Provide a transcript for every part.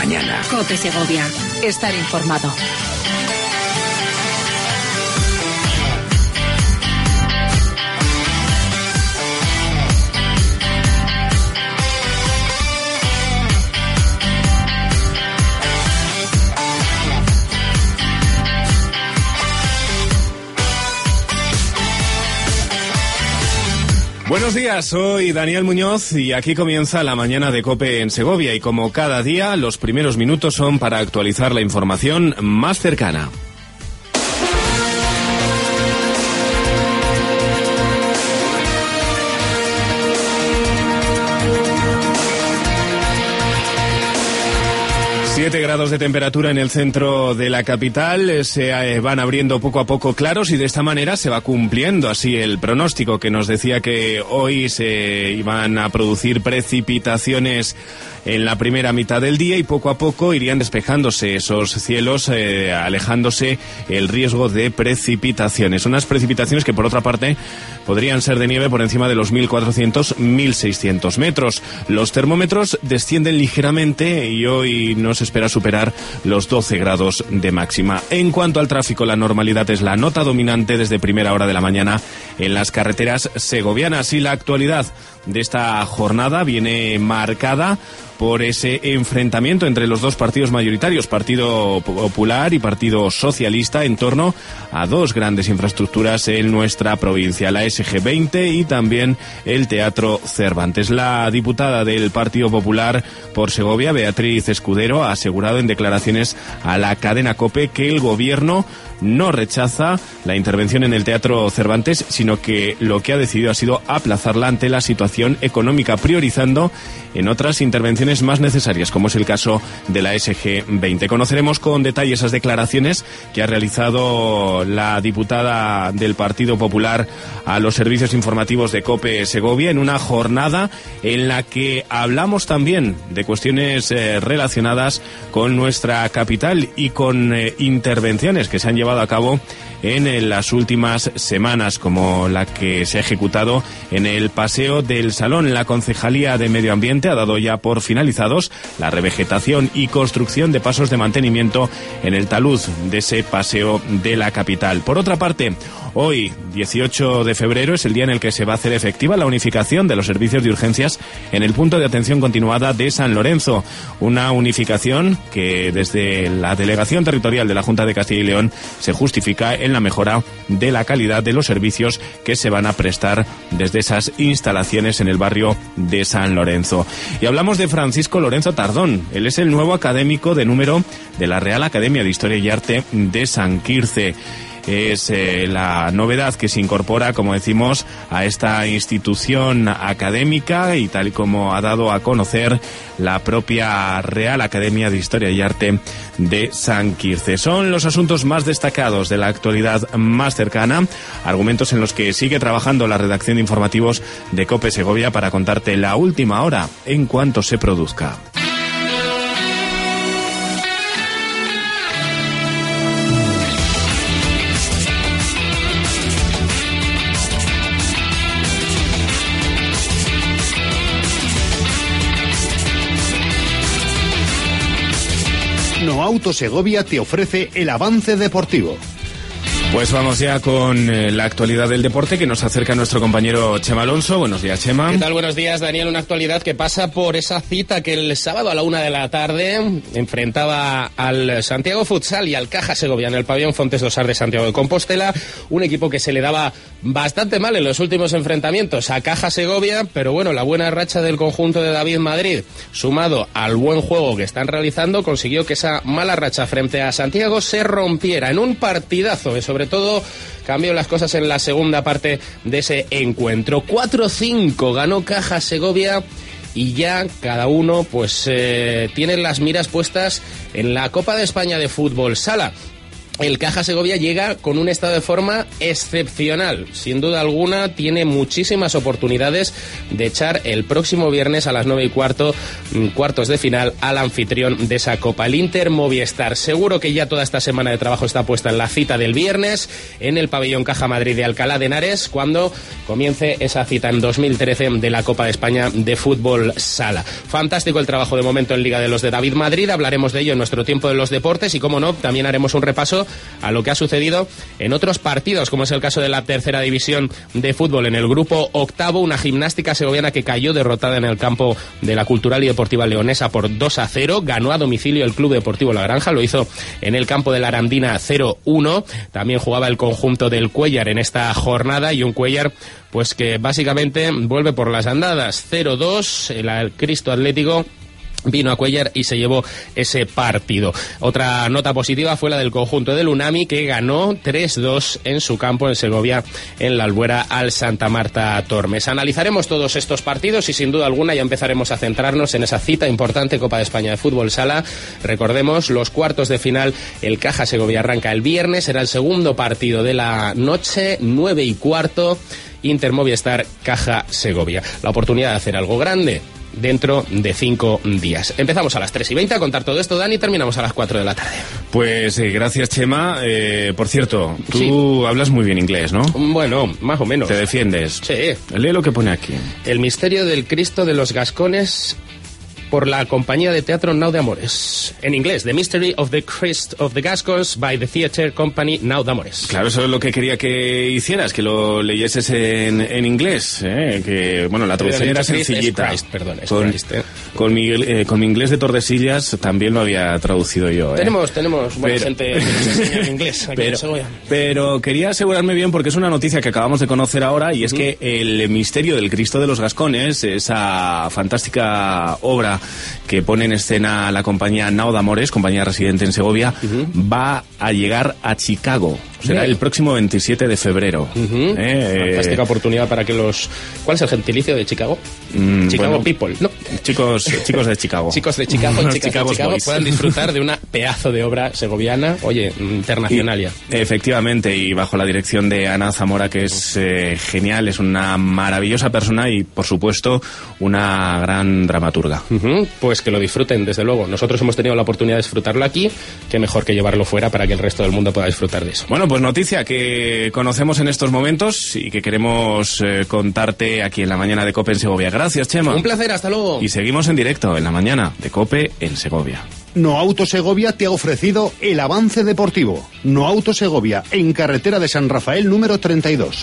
mañana. COPE Segovia. Estar informado. Buenos días, soy Daniel Muñoz y aquí comienza la mañana de COPE en Segovia y como cada día, los primeros minutos son para actualizar la información más cercana. Grados de temperatura en el centro de la capital, se van abriendo poco a poco claros y de esta manera se va cumpliendo así el pronóstico que nos decía que hoy se iban a producir precipitaciones en la primera mitad del día y poco a poco irían despejándose esos cielos, alejándose el riesgo de precipitaciones. Unas precipitaciones que por otra parte podrían ser de nieve por encima de los 1.400-1.600 metros. Los termómetros descienden ligeramente y hoy no se espera superar los 12 grados de máxima. En cuanto al tráfico, la normalidad es la nota dominante desde primera hora de la mañana en las carreteras segovianas y la actualidad de esta jornada viene marcada por ese enfrentamiento entre los dos partidos mayoritarios, Partido Popular y Partido Socialista, en torno a dos grandes infraestructuras en nuestra provincia, la SG20 y también el Teatro Cervantes. La diputada del Partido Popular por Segovia, Beatriz Escudero, ha asegurado en declaraciones a la cadena COPE que el gobierno no rechaza la intervención en el Teatro Cervantes, sino que lo que ha decidido ha sido aplazarla ante la situación económica, priorizando en otras intervenciones más necesarias, como es el caso de la SG20. Conoceremos con detalle esas declaraciones que ha realizado la diputada del Partido Popular a los servicios informativos de COPE Segovia en una jornada en la que hablamos también de cuestiones relacionadas con nuestra capital y con intervenciones que se han llevado a cabo en las últimas semanas, como la que se ha ejecutado en el Paseo del Salón. La Concejalía de Medio Ambiente ha dado ya por finalizados la revegetación y construcción de pasos de mantenimiento en el talud de ese paseo de la capital. Por otra parte, hoy, 18 de febrero, es el día en el que se va a hacer efectiva la unificación de los servicios de urgencias en el punto de atención continuada de San Lorenzo. Una unificación que desde la Delegación Territorial de la Junta de Castilla y León se justifica en la mejora de la calidad de los servicios que se van a prestar desde esas instalaciones en el barrio de San Lorenzo. Y hablamos de Francisco Lorenzo Tardón. Él es el nuevo académico de número de la Real Academia de Historia y Arte de San Quirce. Es la novedad que se incorpora, como decimos, a esta institución académica y tal y como ha dado a conocer la propia Real Academia de Historia y Arte de San Quirce. Son los asuntos más destacados de la actualidad más cercana, argumentos en los que sigue trabajando la redacción de informativos de COPE Segovia para contarte la última hora en cuanto se produzca. Auto Segovia te ofrece el avance deportivo. Pues vamos ya con la actualidad del deporte que nos acerca nuestro compañero Chema Alonso. Buenos días, Chema. ¿Qué tal? Buenos días, Daniel. Una actualidad que pasa por esa cita que el sábado a la 1 de la tarde enfrentaba al Santiago Futsal y al Caja Segovia en el pabellón Fontes dos Arts de Santiago de Compostela. Un equipo que se le daba bastante mal en los últimos enfrentamientos a Caja Segovia, pero bueno, la buena racha del conjunto de David Madrid, sumado al buen juego que están realizando, consiguió que esa mala racha frente a Santiago se rompiera en un partidazo que sobre todo cambió las cosas en la segunda parte de ese encuentro. 4-5 ganó Caja Segovia y ya cada uno pues tiene las miras puestas en la Copa de España de Fútbol Sala. el Caja Segovia llega con un estado de forma excepcional. Sin duda alguna, tiene muchísimas oportunidades de echar el próximo viernes a las 9:15, cuartos de final, al anfitrión de esa Copa, el Inter Movistar. Seguro que ya toda esta semana de trabajo está puesta en la cita del viernes en el pabellón Caja Madrid de Alcalá de Henares, cuando comience esa cita en 2013 de la Copa de España de Fútbol Sala. Fantástico el trabajo de momento en Liga de los de David Madrid. Hablaremos de ello en nuestro tiempo de los deportes y, como no, también haremos un repaso a lo que ha sucedido en otros partidos, como es el caso de la tercera división de fútbol. En el grupo octavo, una Gimnástica segoviana que cayó derrotada en el campo de la Cultural y Deportiva Leonesa por 2-0. Ganó a domicilio el Club Deportivo La Granja, lo hizo en el campo de la Arandina 0-1. También jugaba el conjunto del Cuéllar en esta jornada, y un Cuéllar pues que básicamente vuelve por las andadas. 0-2, el Cristo Atlético vino a Cuéllar y se llevó ese partido. Otra nota positiva fue la del conjunto del Unami, que ganó 3-2 en su campo en Segovia, en la Albuera, al Santa Marta Tormes. Analizaremos todos estos partidos y, sin duda alguna, ya empezaremos a centrarnos en esa cita importante, Copa de España de Fútbol Sala. Recordemos, los cuartos de final, el Caja Segovia arranca el viernes, será el segundo partido de la noche, 9:15, Inter Movistar, Caja Segovia. La oportunidad de hacer algo grande dentro de 5 días. Empezamos a las 3:20 a contar todo esto, Dani, y terminamos a las 4 de la tarde. Pues gracias, Chema. Por cierto, tú Sí. hablas muy bien inglés, ¿no? Bueno, más o menos. ¿Te defiendes? Sí. Lee lo que pone aquí. El misterio del Cristo de los Gascones, por la compañía de teatro Nau de Amores. En inglés, The Mystery of the Christ of the Gascons by the Theatre Company Nau de Amores. Claro, eso es lo que quería que hicieras, que lo leyeses en inglés, que, bueno, la traducción era sencillita. Christ, perdón, es con, Christ, con mi inglés de Tordesillas también lo había traducido yo. Tenemos buena gente que nos enseña en inglés aquí en Segovia. Pero quería asegurarme bien, porque es una noticia que acabamos de conocer ahora, y es que el misterio del Cristo de los Gascones, esa fantástica obra que pone en escena la compañía Nau de Amores, compañía residente en Segovia, va a llegar a Chicago. Será el próximo 27 de febrero. Fantástica oportunidad para que los... ¿Cuál es el gentilicio de Chicago? Chicago People, ¿no? Chicos de Chicago. Chicos de Chicago, Los chicas de Chicago Boys. puedan disfrutar de una pedazo de obra segoviana, oye, internacional ya. Efectivamente, y bajo la dirección de Ana Zamora, que es genial, es una maravillosa persona y, por supuesto, una gran dramaturga. Pues que lo disfruten, desde luego. Nosotros hemos tenido la oportunidad de disfrutarlo aquí, qué mejor que llevarlo fuera para que el resto del mundo pueda disfrutar de eso. Bueno, pues noticia que conocemos en estos momentos y que queremos contarte aquí en la mañana de COPE en Segovia. Gracias, Chema. Un placer, hasta luego. Y seguimos en directo en la mañana de COPE en Segovia. Noauto Segovia te ha ofrecido el avance deportivo. Noauto Segovia, en carretera de San Rafael número 32.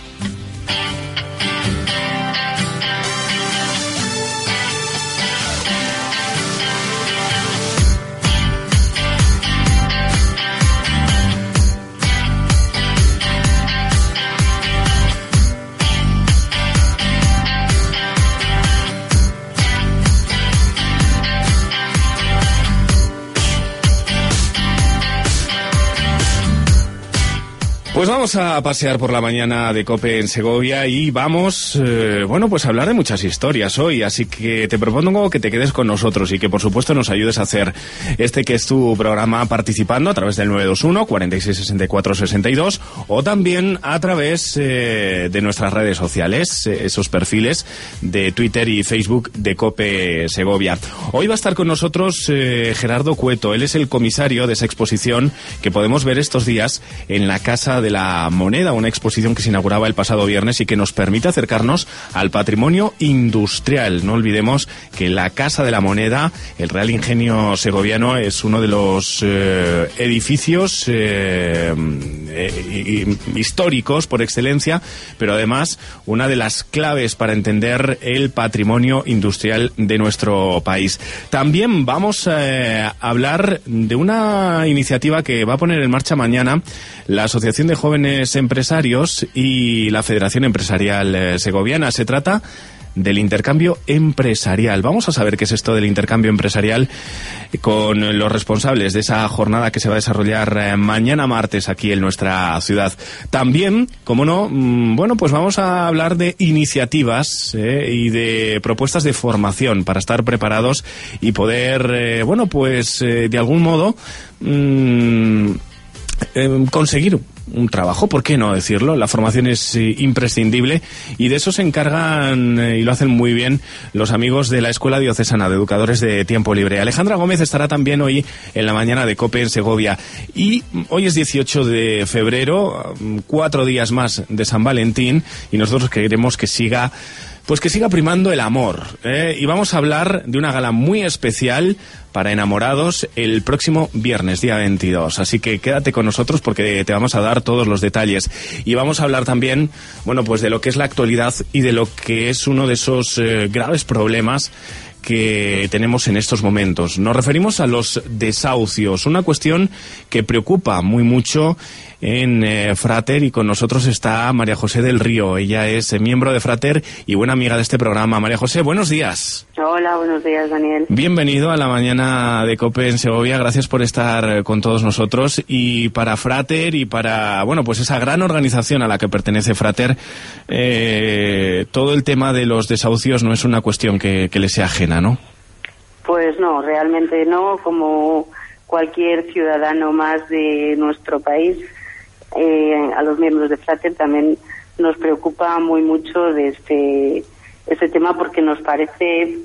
Pues vamos a pasear por la mañana de COPE en Segovia y vamos, pues a hablar de muchas historias hoy, así que te propongo que te quedes con nosotros y que por supuesto nos ayudes a hacer que es tu programa, participando a través del 921 46 64 62 o también a través de nuestras redes sociales, esos perfiles de Twitter y Facebook de COPE Segovia. Hoy va a estar con nosotros Gerardo Cueto. Él es el comisario de esa exposición que podemos ver estos días en la Casa de la Moneda, una exposición que se inauguraba el pasado viernes y que nos permite acercarnos al patrimonio industrial. No olvidemos que la Casa de la Moneda, el Real Ingenio Segoviano, es uno de los edificios históricos por excelencia, pero además una de las claves para entender el patrimonio industrial de nuestro país. También vamos a hablar de una iniciativa que va a poner en marcha mañana la Asociación de Jóvenes Empresarios y la Federación Empresarial Segoviana. Se trata del intercambio empresarial. Vamos a saber qué es esto del intercambio empresarial con los responsables de esa jornada que se va a desarrollar mañana martes aquí en nuestra ciudad. También, como no, pues vamos a hablar de iniciativas y de propuestas de formación para estar preparados y poder, de algún modo conseguir un trabajo, ¿por qué no decirlo? La formación es imprescindible y de eso se encargan y lo hacen muy bien los amigos de la Escuela Diocesana de Educadores de Tiempo Libre. Alejandra Gómez estará también hoy en la mañana de COPE en Segovia. Y hoy es 18 de febrero, 4 días más de San Valentín, y nosotros queremos que siga primando el amor, y vamos a hablar de una gala muy especial para enamorados el próximo viernes, día 22. Así que quédate con nosotros porque te vamos a dar todos los detalles. Y vamos a hablar también, pues de lo que es la actualidad y de lo que es uno de esos graves problemas que tenemos en estos momentos. Nos referimos a los desahucios, una cuestión que preocupa muy mucho en Frater, y con nosotros está María José del Río. Ella es miembro de Frater y buena amiga de este programa. María José, buenos días. Hola, buenos días, Daniel. Bienvenido a la mañana de COPE en Segovia. Gracias por estar con todos nosotros. Y para Frater y para, esa gran organización a la que pertenece Frater, todo el tema de los desahucios no es una cuestión que le sea ajena, ¿no? Pues no, realmente no. Como cualquier ciudadano más de nuestro país, a los miembros de Frater también nos preocupa muy mucho de este tema, porque nos parece,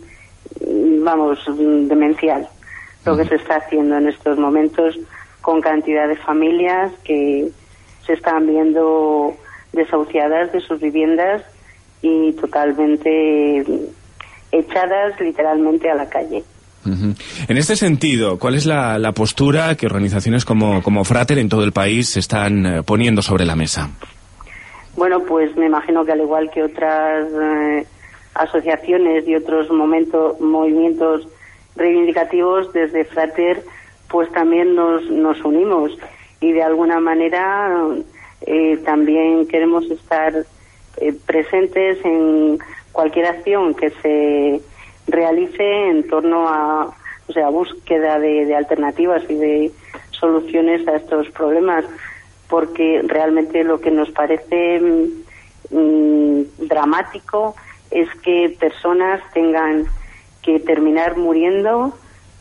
demencial lo que se está haciendo en estos momentos con cantidad de familias que se están viendo desahuciadas de sus viviendas y totalmente echadas literalmente a la calle. Uh-huh. En este sentido, ¿cuál es la postura que organizaciones como Frater en todo el país están poniendo sobre la mesa? Bueno, pues me imagino que al igual que otras asociaciones y otros movimientos reivindicativos, desde Frater pues también nos unimos y de alguna manera también queremos estar presentes en cualquier acción que se realice en torno a búsqueda de alternativas y de soluciones a estos problemas, porque realmente lo que nos parece dramático es que personas tengan que terminar muriendo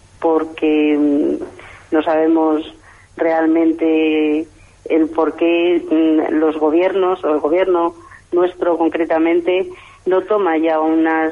porque no sabemos realmente el por qué los gobiernos, o el gobierno nuestro concretamente, no toma ya unas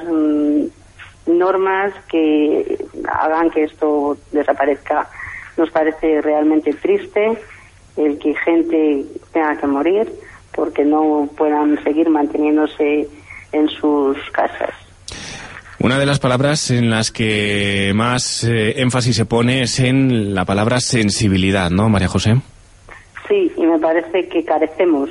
normas que hagan que esto desaparezca. Nos parece realmente triste el que gente tenga que morir porque no puedan seguir manteniéndose en sus casas. Una de las palabras en las que más énfasis se pone es en la palabra sensibilidad, ¿no, María José? Sí, y me parece que carecemos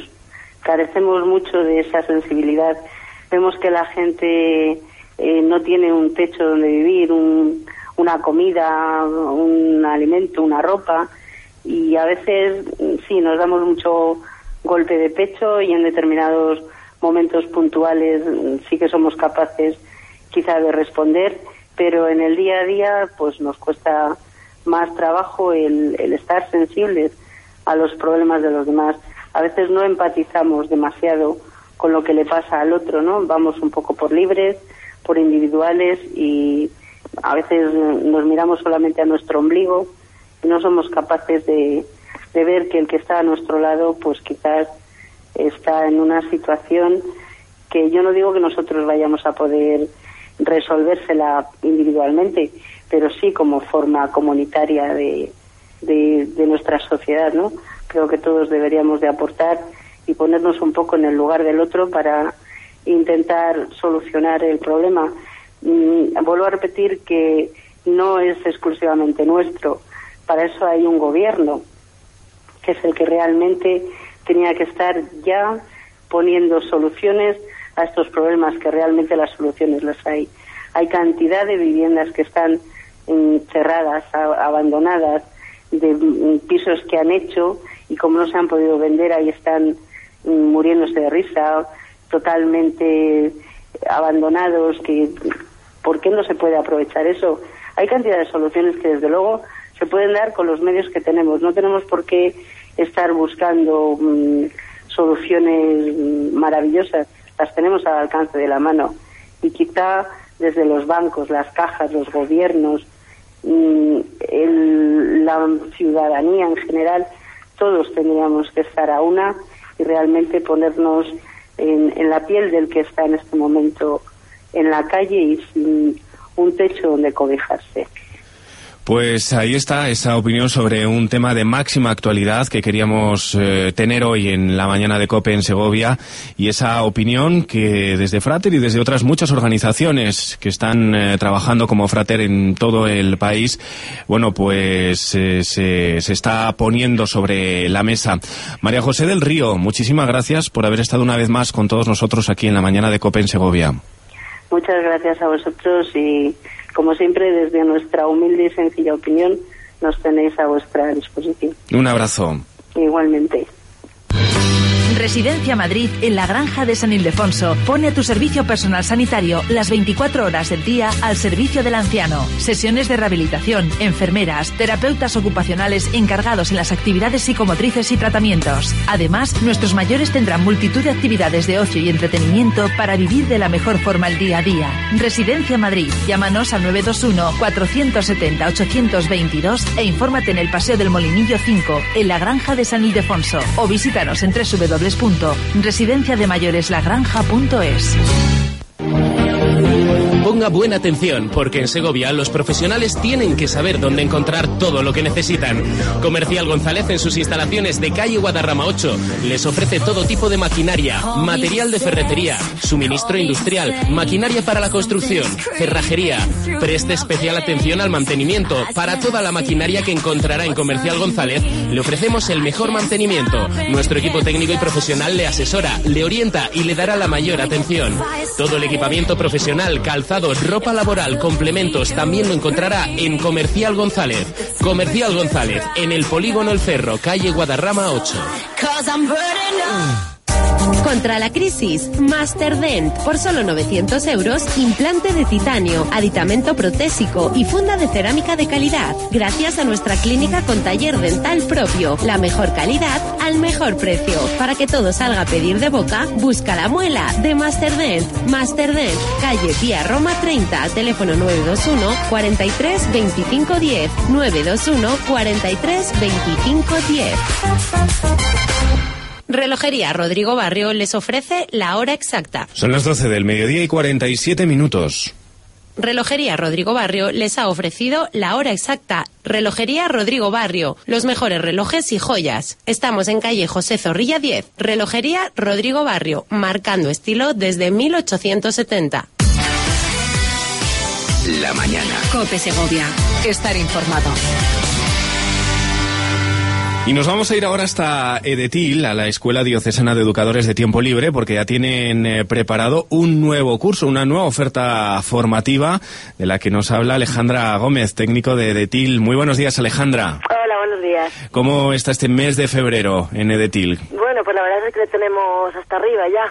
mucho de esa sensibilidad. Vemos que la gente no tiene un techo donde vivir, una comida, un alimento, una ropa, y a veces sí nos damos mucho golpe de pecho y en determinados momentos puntuales sí que somos capaces quizá de responder, pero en el día a día pues nos cuesta más trabajo el estar sensibles a los problemas de los demás. A veces no empatizamos demasiado con lo que le pasa al otro, ¿no? Vamos un poco por libres, por individuales, y a veces nos miramos solamente a nuestro ombligo y no somos capaces de ver que el que está a nuestro lado pues quizás está en una situación que yo no digo que nosotros vayamos a poder resolvérsela individualmente, pero sí como forma comunitaria de nuestra sociedad, ¿no? Creo que todos deberíamos de aportar y ponernos un poco en el lugar del otro para intentar solucionar el problema. Vuelvo a repetir que no es exclusivamente nuestro. Para eso hay un gobierno, que es el que realmente tenía que estar ya poniendo soluciones a estos problemas, que realmente las soluciones las hay. Hay cantidad de viviendas que están cerradas, abandonadas, de pisos que han hecho y como no se han podido vender, ahí están muriéndose de risa, totalmente abandonados. ¿Por qué no se puede aprovechar eso? Hay cantidad de soluciones que desde luego se pueden dar con los medios que tenemos. No tenemos por qué estar buscando soluciones maravillosas, las tenemos al alcance de la mano. Y quizá desde los bancos, las cajas, los gobiernos, la ciudadanía en general, todos tendríamos que estar a una y realmente ponernos en la piel del que está en este momento en la calle y sin un techo donde cobijarse. Pues ahí está esa opinión sobre un tema de máxima actualidad que queríamos tener hoy en la mañana de COPE en Segovia, y esa opinión que desde Frater y desde otras muchas organizaciones que están trabajando como Frater en todo el país, bueno, pues se está poniendo sobre la mesa. María José del Río, muchísimas gracias por haber estado una vez más con todos nosotros aquí en la mañana de COPE en Segovia. Muchas gracias a vosotros y, como siempre, desde nuestra humilde y sencilla opinión, nos tenéis a vuestra disposición. Un abrazo. Igualmente. Residencia Madrid, en la Granja de San Ildefonso, pone a tu servicio personal sanitario las 24 horas del día al servicio del anciano. Sesiones de rehabilitación, enfermeras, terapeutas ocupacionales encargados en las actividades psicomotrices y tratamientos. Además, nuestros mayores tendrán multitud de actividades de ocio y entretenimiento para vivir de la mejor forma el día a día. Residencia Madrid, llámanos al 921-470-822 e infórmate en el Paseo del Molinillo 5, en la Granja de San Ildefonso, o visítanos en www.residenciademayoreslagranja.es. Ponga buena atención, porque en Segovia los profesionales tienen que saber dónde encontrar todo lo que necesitan. Comercial González, en sus instalaciones de calle Guadarrama 8, les ofrece todo tipo de maquinaria, material de ferretería, suministro industrial, maquinaria para la construcción, cerrajería. Preste especial atención al mantenimiento. Para toda la maquinaria que encontrará en Comercial González, le ofrecemos el mejor mantenimiento. Nuestro equipo técnico y profesional le asesora, le orienta y le dará la mayor atención. Todo el equipamiento profesional, calzado, ropa laboral, complementos, también lo encontrará en Comercial González. Comercial González, en el Polígono El Cerro, calle Guadarrama 8. Contra la crisis, Masterdent, por solo 900 €, implante de titanio, aditamento protésico y funda de cerámica de calidad. Gracias a nuestra clínica con taller dental propio, la mejor calidad al mejor precio. Para que todo salga a pedir de boca, busca la muela de Masterdent. Masterdent, calle Vía Roma 30, teléfono 921 43 25 10, 921 43 25 10. Relojería Rodrigo Barrio les ofrece la hora exacta. Son las 12 del mediodía y 47 minutos. Relojería Rodrigo Barrio les ha ofrecido la hora exacta. Relojería Rodrigo Barrio, los mejores relojes y joyas. Estamos en calle José Zorrilla 10. Relojería Rodrigo Barrio, marcando estilo desde 1870. La mañana. COPE Segovia. Estar informado. Y nos vamos a ir ahora hasta Edetil, a la Escuela Diocesana de Educadores de Tiempo Libre, porque ya tienen preparado un nuevo curso, una nueva oferta formativa de la que nos habla Alejandra Gómez, técnico de Edetil. Muy buenos días, Alejandra. Hola, buenos días. ¿Cómo está este mes de febrero en Edetil? Bueno, pues la verdad es que le tenemos hasta arriba ya.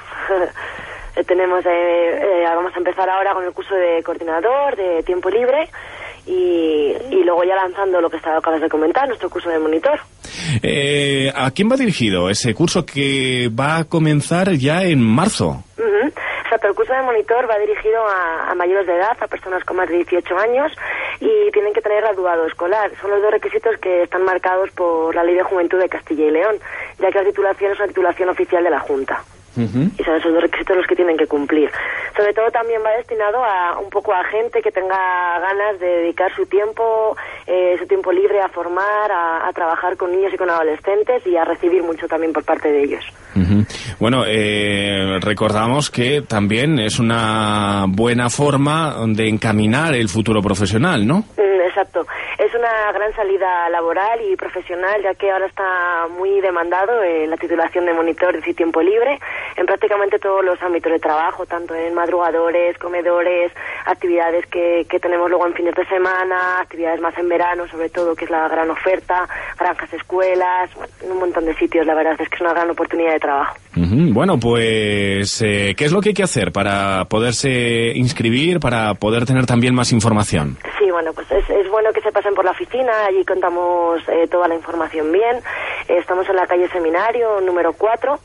Vamos a empezar ahora con el curso de coordinador de Tiempo Libre. Y luego ya lanzando lo que acabas de comentar, nuestro curso de monitor. ¿A quién va dirigido ese curso que va a comenzar ya en marzo? Exacto, el curso de monitor va dirigido a mayores de edad, a personas con más de 18 años y tienen que tener graduado escolar. Son los dos requisitos que están marcados por la Ley de Juventud de Castilla y León, ya que la titulación es una titulación oficial de la Junta. Y son esos dos requisitos los que tienen que cumplir. Sobre todo también va destinado a un poco a gente que tenga ganas de dedicar su tiempo libre a formar, a trabajar con niños y con adolescentes y a recibir mucho también por parte de ellos. Bueno, recordamos que también es una buena forma de encaminar el futuro profesional, ¿no? Exacto. Es una gran salida laboral y profesional, ya que ahora está muy demandado la titulación de monitor de tiempo libre en prácticamente todos los ámbitos de trabajo, tanto en madrugadores, comedores, actividades que tenemos luego en fines de semana, actividades más en verano, sobre todo, que es la gran oferta, granjas, escuelas, en un montón de sitios. La verdad es que es una gran oportunidad de trabajo. Bueno, pues, ¿qué es lo que hay que hacer para poderse inscribir, para poder tener también más información? Sí, bueno, pues es bueno que se pasen por la oficina, allí contamos toda la información bien. Estamos en la calle Seminario, número 4,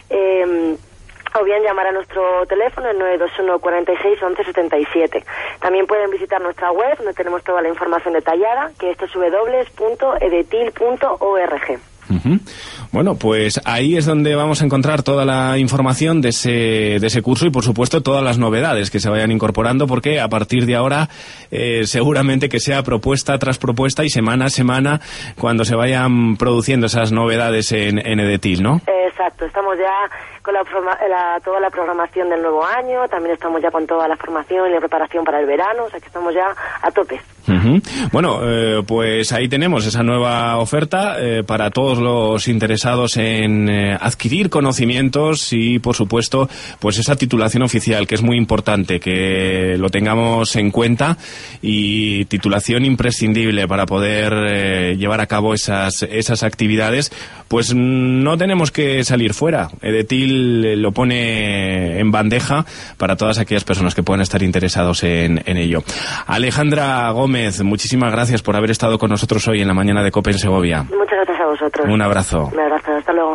o bien llamar a nuestro teléfono, el 921 46 11 77. También pueden visitar nuestra web, donde tenemos toda la información detallada, que es www.edetil.org. Bueno, pues ahí es donde vamos a encontrar toda la información de ese curso y, por supuesto, todas las novedades que se vayan incorporando, porque a partir de ahora seguramente que sea propuesta tras propuesta y semana a semana cuando se vayan produciendo esas novedades en Edetil, ¿no? Exacto, estamos ya con toda la programación del nuevo año, también estamos ya con toda la formación y la preparación para el verano, o sea que estamos ya a tope. Bueno, pues ahí tenemos esa nueva oferta para todos los interesados en adquirir conocimientos y, por supuesto, pues esa titulación oficial, que es muy importante que lo tengamos en cuenta, y titulación imprescindible para poder llevar a cabo esas actividades. Pues no tenemos que salir fuera. Edetil lo pone en bandeja para todas aquellas personas que puedan estar interesados en ello. Alejandra Gómez, muchísimas gracias por haber estado con nosotros hoy en la mañana de COPE en Segovia. Muchas gracias a vosotros. Un abrazo. Un abrazo, hasta luego.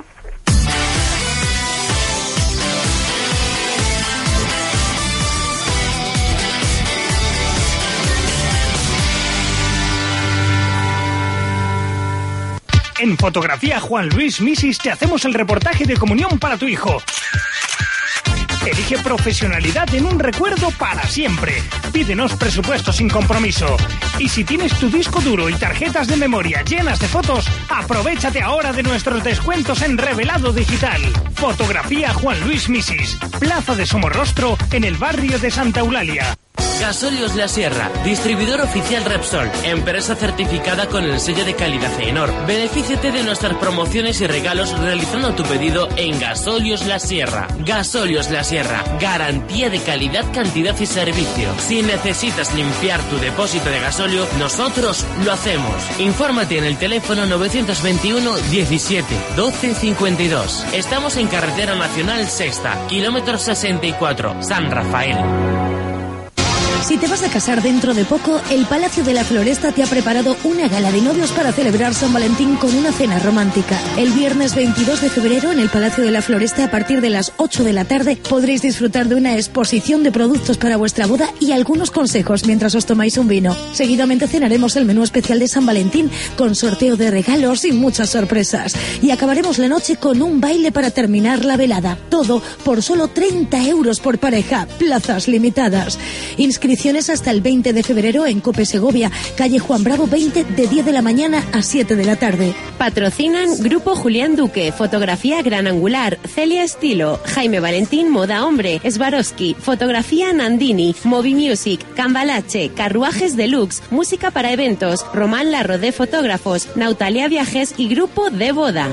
En Fotografía Juan Luis Misis te hacemos el reportaje de comunión para tu hijo. Elige profesionalidad en un recuerdo para siempre. Pídenos presupuesto sin compromiso. Y si tienes tu disco duro y tarjetas de memoria llenas de fotos, aprovéchate ahora de nuestros descuentos en revelado digital. Fotografía Juan Luis Misis, Plaza de Somorrostro, en el barrio de Santa Eulalia. Gasóleos La Sierra, distribuidor oficial Repsol, empresa certificada con el sello de calidad ENOR. Benefíciate de nuestras promociones y regalos realizando tu pedido en Gasóleos La Sierra. Gasóleos La Sierra, garantía de calidad, cantidad y servicio. Si necesitas limpiar tu depósito de gasóleo, nosotros lo hacemos. Infórmate en el teléfono 921 17 12 52. Estamos en Carretera Nacional Sexta, kilómetro 64, San Rafael. Si te vas a casar dentro de poco, el Palacio de la Floresta te ha preparado una gala de novios para celebrar San Valentín con una cena romántica. El viernes 22 de febrero, en el Palacio de la Floresta, a partir de las 8 de la tarde, podréis disfrutar de una exposición de productos para vuestra boda y algunos consejos mientras os tomáis un vino. Seguidamente cenaremos el menú especial de San Valentín, con sorteo de regalos y muchas sorpresas. Y acabaremos la noche con un baile para terminar la velada. Todo por solo 30 € por pareja. Plazas limitadas. Inscripciones hasta el 20 de febrero en Cope Segovia, calle Juan Bravo 20, de 10 de la mañana a 7 de la tarde. Patrocinan Grupo Julián Duque, Fotografía Gran Angular, Celia Estilo, Jaime Valentín Moda Hombre, Swarovski, Fotografía Nandini, Movi Music, Cambalache, Carruajes Deluxe, Música para Eventos, Román Larrodé Fotógrafos, Nautalia Viajes y Grupo de Boda.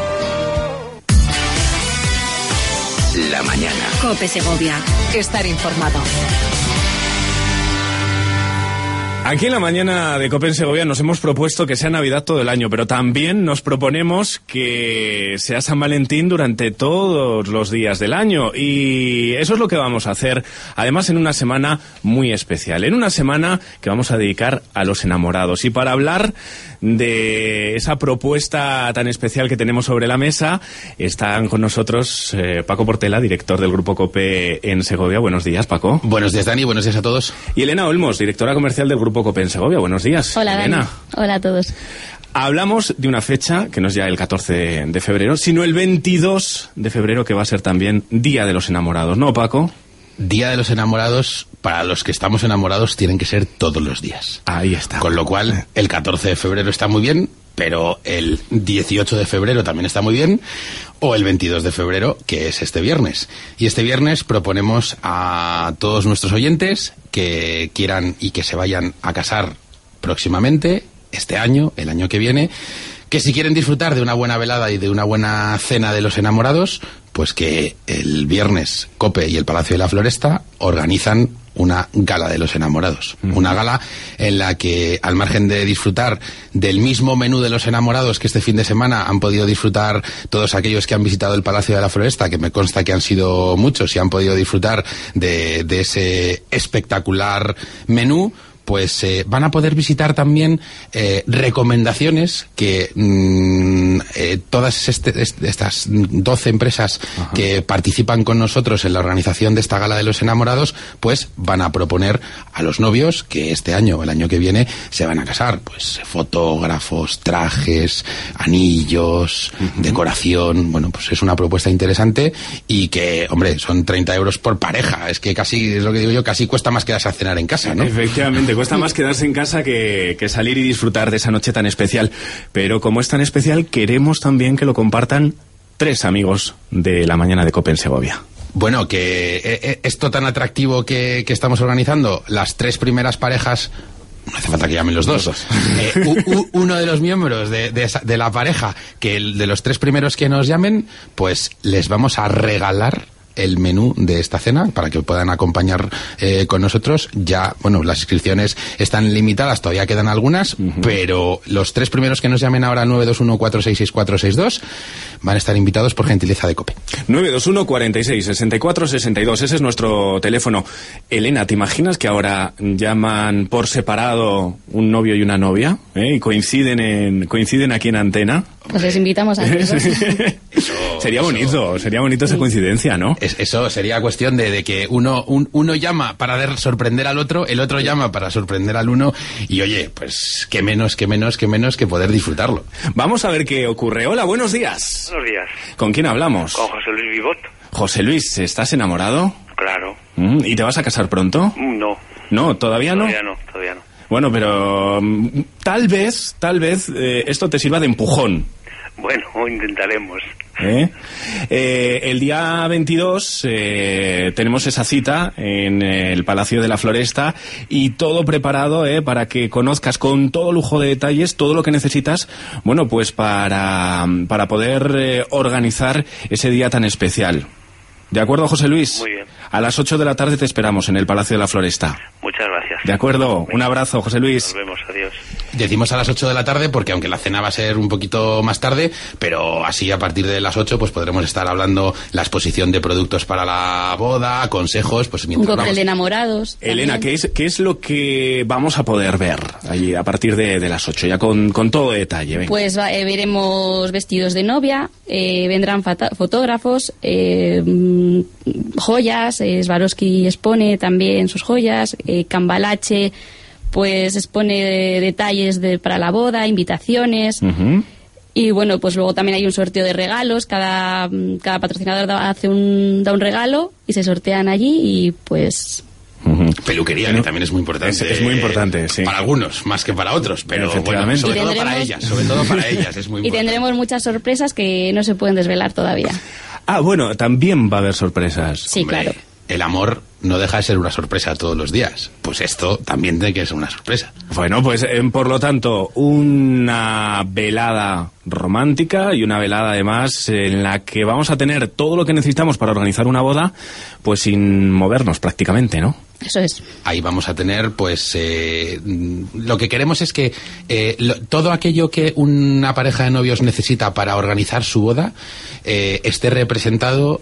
La mañana. Cope Segovia. Estar informado. Aquí en la mañana de COPE en Segovia nos hemos propuesto que sea Navidad todo el año, pero también nos proponemos que sea San Valentín durante todos los días del año, y eso es lo que vamos a hacer, además en una semana muy especial, en una semana que vamos a dedicar a los enamorados. Y para hablar de esa propuesta tan especial que tenemos sobre la mesa, están con nosotros Paco Portela, director del Grupo COPE en Segovia. Buenos días, Paco. Buenos días, Dani. Buenos días a todos. Y Elena Olmos, directora comercial del Grupo COPE en Segovia. Buenos días. Hola, Elena. Dani. Hola a todos. Hablamos de una fecha que no es ya el 14 de febrero, sino el 22 de febrero, que va a ser también Día de los Enamorados, ¿no, Paco? Día de los Enamorados, para los que estamos enamorados, tienen que ser todos los días. Ahí está. Con lo cual, el 14 de febrero está muy bien, pero el 18 de febrero también está muy bien, o el 22 de febrero, que es este viernes. Y este viernes proponemos a todos nuestros oyentes que quieran y que se vayan a casar próximamente, este año, el año que viene, que si quieren disfrutar de una buena velada y de una buena cena de los enamorados, pues que el viernes COPE y el Palacio de la Floresta organizan una gala de los enamorados. Una gala en la que, al margen de disfrutar del mismo menú de los enamorados que este fin de semana han podido disfrutar todos aquellos que han visitado el Palacio de la Floresta, que me consta que han sido muchos y han podido disfrutar de ese espectacular menú, pues van a poder visitar también recomendaciones que todas estas 12 empresas que participan con nosotros en la organización de esta Gala de los Enamorados, pues van a proponer a los novios que este año o el año que viene se van a casar, pues fotógrafos, trajes, anillos, decoración. Bueno, pues es una propuesta interesante y que, hombre, son 30 euros por pareja. Es que casi, es lo que digo yo, casi cuesta más quedarse a cenar en casa, ¿no? Efectivamente, cuesta más quedarse en casa que salir y disfrutar de esa noche tan especial. Pero como es tan especial, queremos también que lo compartan 3 amigos de la mañana de COPE en Segovia. Bueno, que esto tan atractivo que estamos organizando, las 3 primeras parejas, no hace falta que llamen los dos. Uno de los miembros de la pareja, que de los 3 primeros que nos llamen, pues les vamos a regalar el menú de esta cena para que puedan acompañar con nosotros. Ya, bueno, las inscripciones están limitadas, todavía quedan algunas, pero los 3 primeros que nos llamen ahora al 921-466462 van a estar invitados por gentileza de COPE. 921-46-64-62, ese es nuestro teléfono. Elena, ¿te imaginas que ahora llaman por separado un novio y una novia y coinciden aquí en antena? Pues les invitamos a ellos. Sería bonito esa coincidencia, ¿no? Eso sería cuestión de que uno llama para sorprender al otro, el otro llama para sorprender al uno, y oye, pues qué menos que poder disfrutarlo. Vamos a ver qué ocurre. Hola, buenos días. Buenos días. ¿Con quién hablamos? Con José Luis Vivot. José Luis, ¿estás enamorado? Claro. ¿Y te vas a casar pronto? No. ¿No? ¿Todavía no? Todavía no. Bueno, pero tal vez esto te sirva de empujón. Bueno, intentaremos. El día 22 tenemos esa cita en el Palacio de la Floresta y todo preparado para que conozcas con todo lujo de detalles todo lo que necesitas, bueno, pues para poder organizar ese día tan especial. ¿De acuerdo, José Luis? Muy bien. A las 8 de la tarde te esperamos en el Palacio de la Floresta. Muchas gracias. De acuerdo, un abrazo, José Luis. Nos vemos, adiós. Decimos a las 8 de la tarde porque aunque la cena va a ser un poquito más tarde, pero así a partir de las 8 pues podremos estar hablando la exposición de productos para la boda, consejos, pues mientras un cóctel de enamorados. Elena, ¿qué es lo que vamos a poder ver allí a partir de las 8, ya con todo detalle? Venga. Pues veremos vestidos de novia, vendrán fotógrafos, joyas, Swarovski expone también sus joyas, Cambalache pues expone detalles para la boda, invitaciones. Y bueno, pues luego también hay un sorteo de regalos, cada patrocinador da un regalo y se sortean allí y pues... Peluquería, que también es muy importante. Es muy importante, sí. Para algunos, más que para otros, pero bueno, sobre todo para ellas es muy importante. Y tendremos muchas sorpresas que no se pueden desvelar todavía. Ah, bueno, también va a haber sorpresas. Sí, hombre, claro. El amor no deja de ser una sorpresa todos los días. Pues esto también tiene que ser una sorpresa. Bueno, pues por lo tanto, una velada romántica y una velada además en la que vamos a tener todo lo que necesitamos para organizar una boda, pues sin movernos prácticamente, ¿no? Eso es. Ahí vamos a tener, pues, lo que queremos es que todo aquello que una pareja de novios necesita para organizar su boda esté representado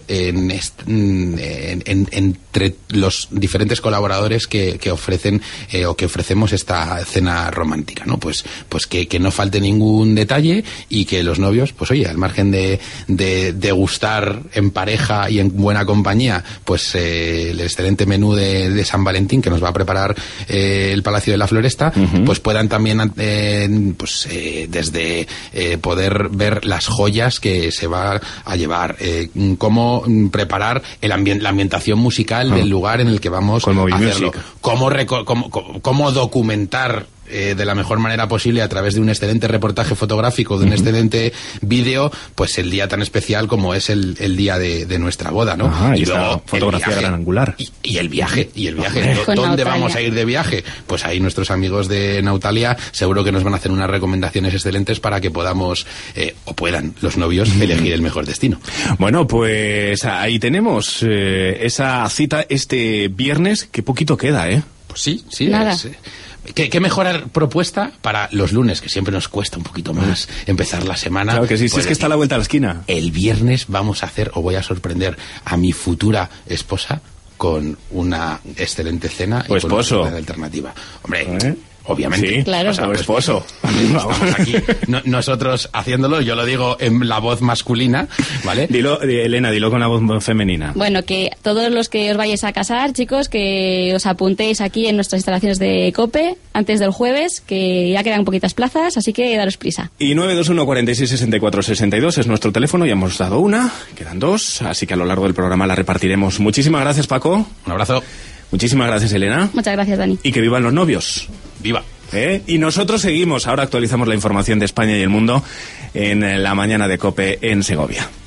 entre los diferentes colaboradores que ofrecen o que ofrecemos esta cena romántica, ¿no? Pues que no falte ningún detalle y que los novios, pues oye, al margen de gustar en pareja y en buena compañía, pues el excelente menú de San Valentín que nos va a preparar el Palacio de la Floresta, pues puedan también desde poder ver las joyas que se va a llevar, cómo preparar la ambientación musical del lugar en el que vamos a hacerlo, cómo documentar de la mejor manera posible a través de un excelente reportaje fotográfico, de un excelente vídeo, pues el día tan especial como es el día de nuestra boda, ¿no? Y luego fotografía gran angular. Y el viaje. ¿Dónde vamos a ir de viaje? Pues ahí nuestros amigos de Nautalia seguro que nos van a hacer unas recomendaciones excelentes para que podamos, o puedan los novios, elegir el mejor destino. Bueno, pues ahí tenemos esa cita este viernes, que poquito queda, ¿eh? Pues sí. Nada. ¿Qué mejor propuesta para los lunes, que siempre nos cuesta un poquito más empezar la semana? Claro que sí, pues es que está a la vuelta de la esquina. El viernes voy a sorprender a mi futura esposa con una excelente cena O y con una esposo. excelente alternativa. Hombre, obviamente. Sí, claro. o sea, o esposo. Estamos aquí nosotros haciéndolo, yo lo digo en la voz masculina, ¿vale? Elena, dilo con la voz femenina. Bueno, que todos los que os vayáis a casar, chicos, que os apuntéis aquí en nuestras instalaciones de COPE antes del jueves, que ya quedan poquitas plazas, así que daros prisa. Y 921 46 64 62 es nuestro teléfono, ya hemos dado una, quedan dos, así que a lo largo del programa la repartiremos. Muchísimas gracias, Paco. Un abrazo. Muchísimas gracias, Elena. Muchas gracias, Dani. Y que vivan los novios. ¡Viva! Y nosotros seguimos, ahora actualizamos la información de España y el mundo en la mañana de COPE en Segovia.